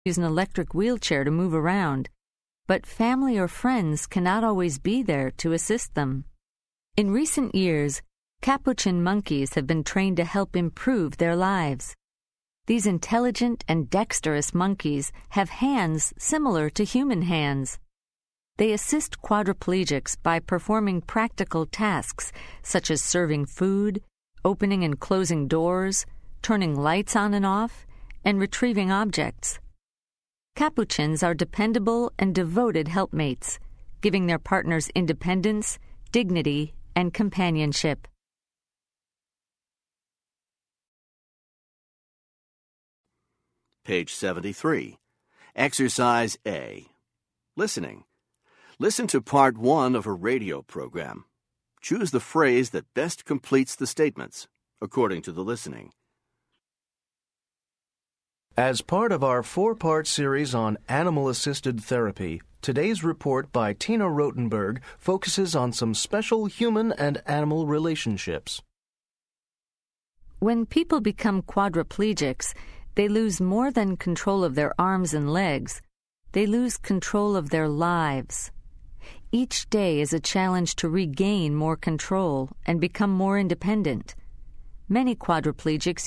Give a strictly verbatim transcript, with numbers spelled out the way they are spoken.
use an electric wheelchair to move around, but family or friends cannot always be there to assist them. In recent years, Capuchin monkeys have been trained to help improve their lives. These intelligent and dexterous monkeys have hands similar to human hands. They assist quadriplegics by performing practical tasks such as serving food, opening and closing doors, turning lights on and off, and retrieving objects. Capuchins are dependable and devoted helpmates, giving their partners independence, dignity, and companionship. Page seventy-three. Exercise A. Listening. Listen to part one of a radio program. Choose the phrase that best completes the statements, according to the listening. As part of our four-part series on animal-assisted therapy, today's report by Tina Rotenberg focuses on some special human and animal relationships. When people become quadriplegics, they lose more than control of their arms and legs. They lose control of their lives. Each day is a challenge to regain more control and become more independent. Many quadriplegics